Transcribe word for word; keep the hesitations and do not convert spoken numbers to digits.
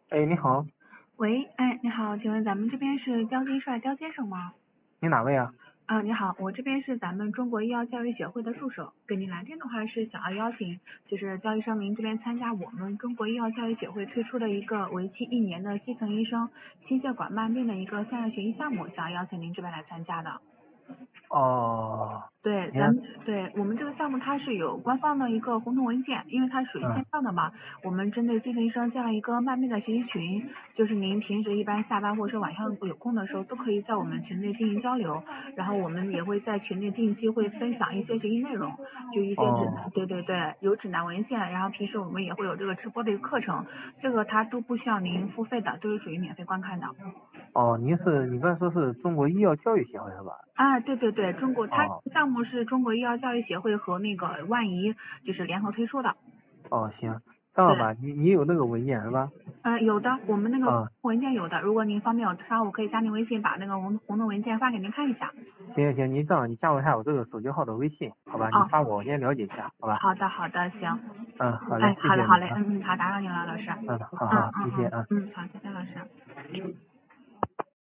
哎，你好， 喂，哎，你好，请问咱们这边是刁金帅刁先生吗？ 你哪位啊？ 啊，你好，我这边是咱们中国医药教育协会的助手，给您来电的话是想要邀请，就是刁医生您这边参加我们中国医药教育协会推出的一个为期一年的基层医生心血管慢病的一个线上学习项目，想要邀请您这边来参加的。 哦， 对， 你看， 咱们对我们这个项目它是有官方的一个红头文件，因为它属于线嗯， 上的嘛。我们针对基层医生建了一个慢病的学习群，就是您平时一般下班或者是晚上有空的时候，都可以在我们群内进行交流。然后我们也会在群内定期会分享一些学习内容，就一些指南， 哦， 对对对，有指南文献。然后平时我们也会有这个直播的一个课程，这个它都不需要您付费的，都是属于免费观看的。 哦，你是你刚才说是中国医药教育协会是吧？ 啊，对对对，中国它哦， 项目是中国医药教育协会和那个万医就是联合推出的。 哦，行，这样对， 吧，你你有那个文件是吧？ 呃，有的，我们那个啊、 文件有的，如果您方便，我稍后我可以加您微信，把那个红红的文件发给您看一下。 行行行，你这样你加我一下我这个手机号的微信，好吧？你哦， 发我，我先了解一下，好吧？ 好的好的，行。 嗯，好嘞， 哎，好嘞好嘞， 谢谢你啊， 嗯嗯，好，打扰您了，老师。 嗯，好嗯好，谢谢啊。 嗯嗯嗯，好，再见，老师。